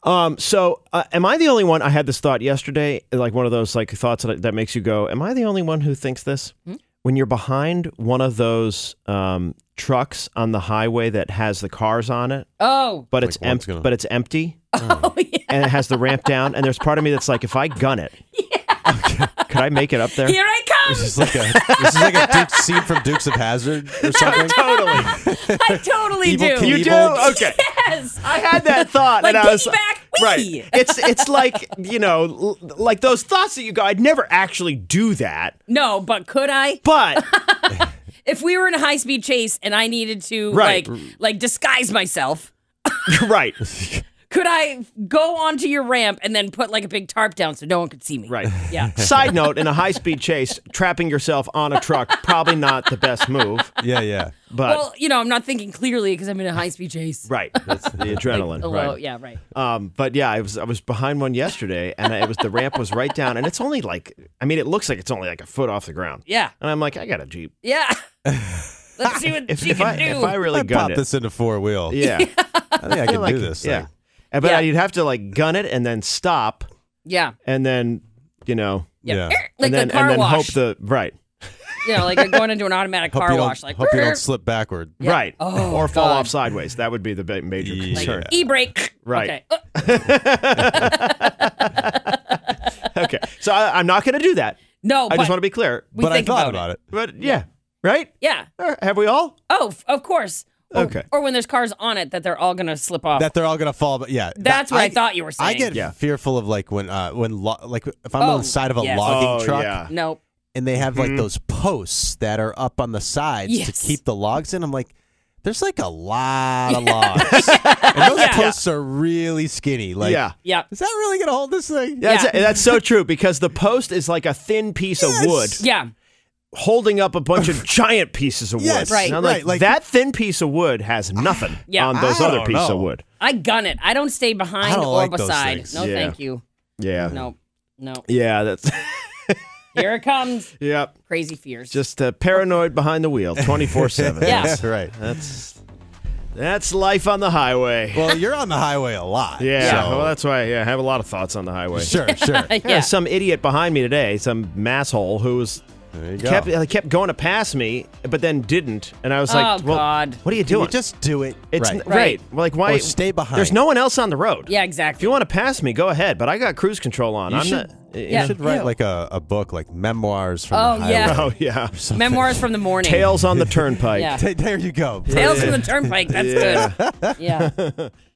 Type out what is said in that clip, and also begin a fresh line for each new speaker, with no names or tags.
So am I the only one? I had this thought yesterday, like one of those like thoughts that makes you go, am I the only one who thinks this? When you're behind one of those trucks on the highway that has the cars on it, but it's empty. But it's empty, and it has the ramp down. And there's part of me that's like, if I gun it, could I make it up there?
Here I come.
This is like a scene from Dukes of Hazzard or something.
Totally.
I totally
Evil
do.
You do?
Knievel.
Okay.
Yes.
I had that thought,
Like
and I was
piggyback.
right.
Whee!
It's like like those thoughts that you go. I'd never actually do that,
No, but could I?
but
If we were in a high-speed chase and I needed to
Right.
like disguise myself,
right,
could I go onto your ramp and then put like a big tarp down so no one could see me?
right.
Yeah.
Side note: in a high-speed chase, trapping yourself on a truck probably not the best move.
Yeah.
But
Well, I'm not thinking clearly because I'm in a high-speed chase.
right, that's the adrenaline.
Hello.
Right.
Yeah, right.
But yeah, I was behind one yesterday, and the ramp was right down, and it's only like, it looks like it's only like a foot off the ground.
Yeah.
And I'm like, I got a Jeep.
Yeah. Let's see what she can do.
If I really
I'd
gun
pop
it,
this into four-wheel.
yeah,
I think I can
like
do this.
Yeah,
thing.
but you'd have to like gun it and then stop,
Yeah.
and then
Yeah.
Yeah.
Like
and then
the car
and then
wash.
hope
like going into an automatic car wash. Like,
hope you don't slip backward.
right,
Oh,
or fall
God.
off sideways. That would be the major
Yeah.
concern.
e-brake.
Right.
Okay.
Okay, so I'm not going to do that.
No,
I just want to be clear.
we
But I
think
thought
about
about it.
But yeah, right?
Yeah.
Have we all?
Oh, of course.
Okay.
Or when there's cars on it that they're all going to slip off.
That they're all gonna fall, but yeah,
That's what I thought you were saying.
I get
Yeah.
fearful of like when like if I'm on the side of a
yes.
logging truck
Yeah.
Nope.
and they have like those posts that are up on the sides
Yes.
to keep the logs in. I'm like, there's like a lot of logs, and those posts are really skinny. Like,
Yeah.
Yep.
is that really gonna hold this thing?
That's,
Yeah.
that's so true, because the post is like a thin piece of wood
Yeah.
holding up a bunch of giant pieces of wood.
Yes,
Right.
And I'm
right, like-
that thin piece of wood has nothing
Yeah.
on those
I
other
don't
pieces of
know.
wood.
I gun it. I don't stay behind
I don't
or
like those
beside.
things.
No,
Yeah.
thank you.
Yeah.
No.
Yeah, that's
Here it comes.
yep.
Crazy fears.
Just paranoid behind the wheel 24/7.
Yeah.
That's right.
That's life on the highway.
Well, you're on the highway a lot.
Yeah,
so-
well, that's why I have a lot of thoughts on the highway.
Sure.
yeah.
Some idiot behind me today, some masshole who was
There you go.
kept going to pass me, but then didn't, and I was like,
Oh,
"Well,
God.
what are you
Can
doing?
you just do it.
It's
right.
right. Like, why
Or stay behind.
There's no one else on the road.
Yeah,
If
exactly.
you want to pass me, go ahead. But I got cruise control on.
You
I'm
should-
not.
Yeah.
You should write
Ew.
like a book, like memoirs from
Oh,
the
yeah.
highway.
Oh yeah.
Memoirs from the morning.
Tales on the turnpike.
Yeah.
There you go.
Tales from the turnpike. That's good. Yeah.